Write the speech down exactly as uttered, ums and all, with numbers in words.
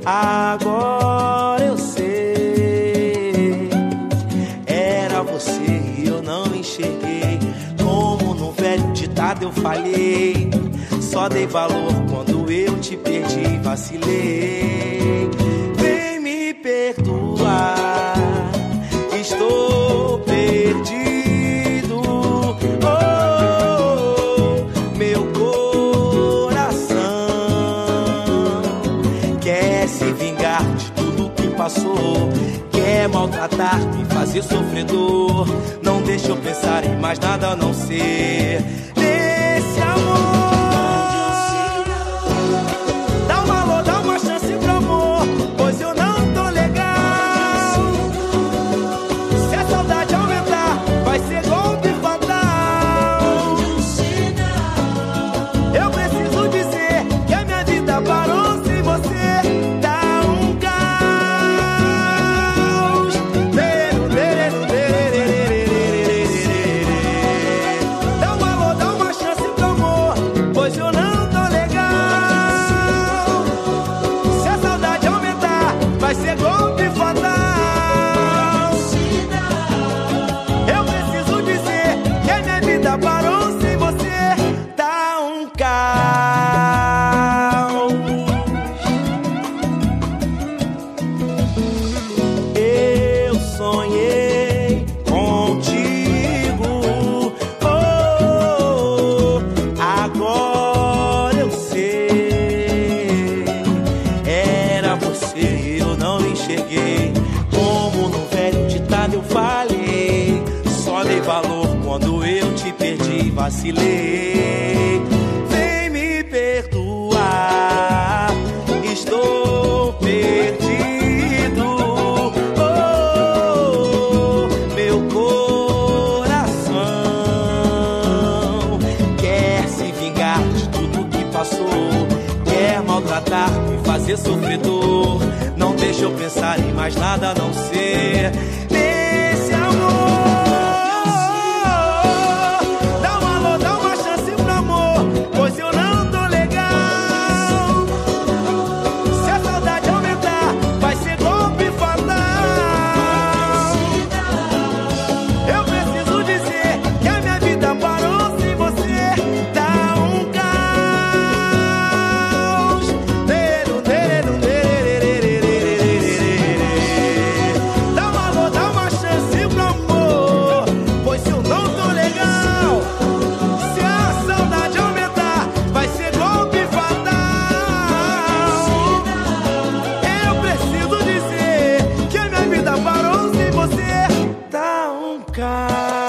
Agora eu sei, era você e eu não enxerguei. Como no velho ditado eu falhei, só dei valor quando eu te perdi, vacilei. Vem me perdoar, estou perdido. Oh, meu coração quer se vingar de tudo que passou, quer maltratar, me fazer sofredor. Não deixa eu pensar em mais nada a não ser nesse amor. Dá um alô, dá uma chance pro amor, pois eu não tô legal. Se a saudade aumentar, vai ser golpe fatal. Eu preciso dizer que a minha vida parou sem você. Tá um caos. Dá um alô, dá uma chance pro amor, pois eu não tô legal. Se a saudade aumentar, vai ser golpe fatal. Eu preciso dizer que a minha vida parou sem você. Tá um caos. Eu sonhei contigo, oh, agora eu sei, era você e eu não enxerguei. Como no velho ditado eu falei, só dei valor quando eu te perdi, vacilei. Vem me perdoar, estou perdido. Oh, meu coração quer se vingar de tudo que passou, quer maltratar, me fazer sofredor. Não deixa eu pensar em mais nada a não ser nesse amor. Dá um alô, dá uma chance pro amor, pois eu não tô legal. Se a saudade aumentar, vai ser golpe fatal. Eu preciso dizer que a minha vida parou sem você. Tá um caos. Dá um alô, dá uma chance pro amor, pois eu não tô legal. Se a saudade aumentar, vai ser golpe fatal. Eu preciso dizer que a minha vida parou sem você. Tá um caos.